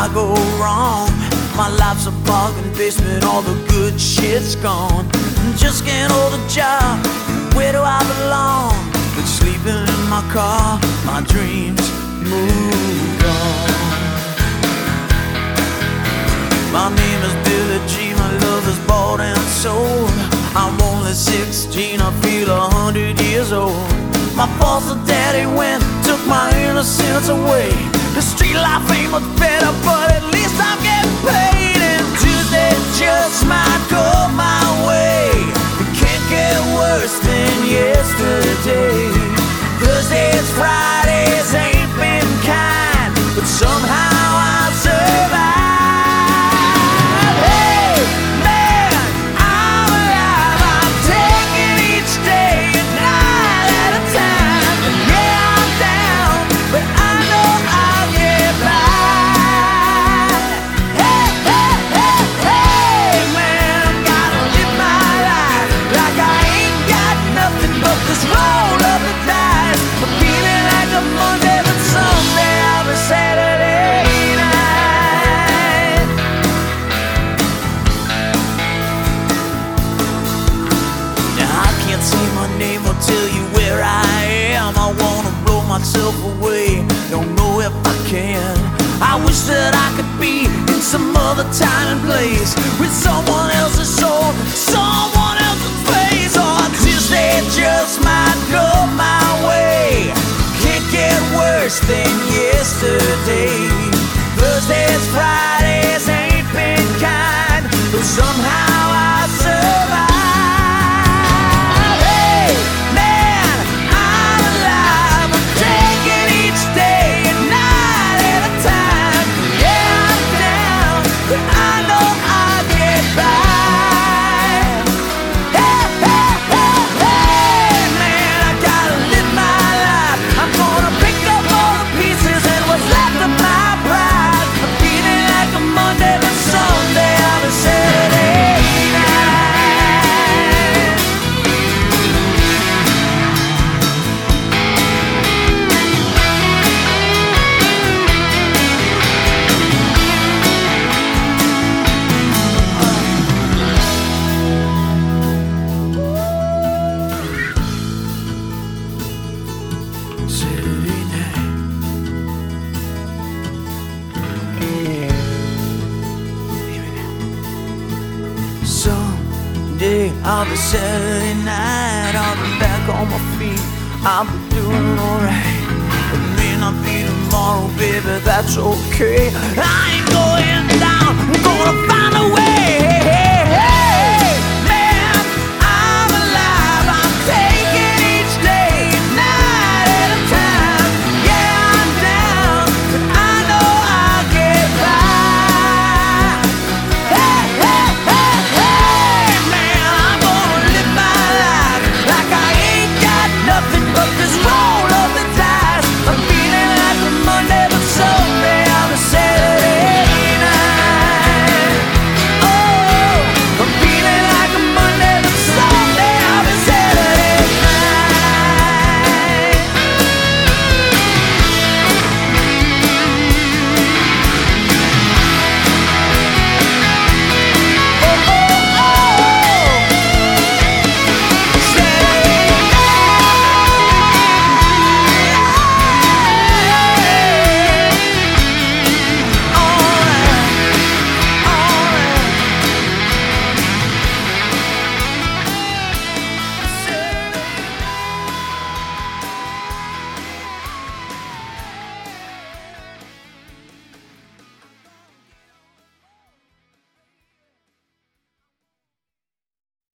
I go wrong? My life's a bargain basement, all the good shit's gone. Just can't hold a job, where do I belong? But sleeping in my car, my dreams moved on. My name is Billy G, my love is bought and sold. I'm only 16, I feel 100 years old. My foster daddy went, took my innocence away. The street life ain't much better, but at least I'm getting paid. And Tuesday just might go my way. It can't get worse than yesterday. Thursdays, Fridays ain't been kind, but somehow I survived. Tell you where I am. I wanna blow myself away, don't know if I can. I wish that I could be in some other time and place, with someone else's soul, someone else's face. Or Tuesday just might go my way. Can't get worse than yesterday. Thursdays, Fridays ain't been kind, but somehow I survive. Someday I'll be Saturday night, I'll be back on my feet, I'll be doing alright. It may not be tomorrow, baby, that's okay. I ain't going down, I'm gonna find a way.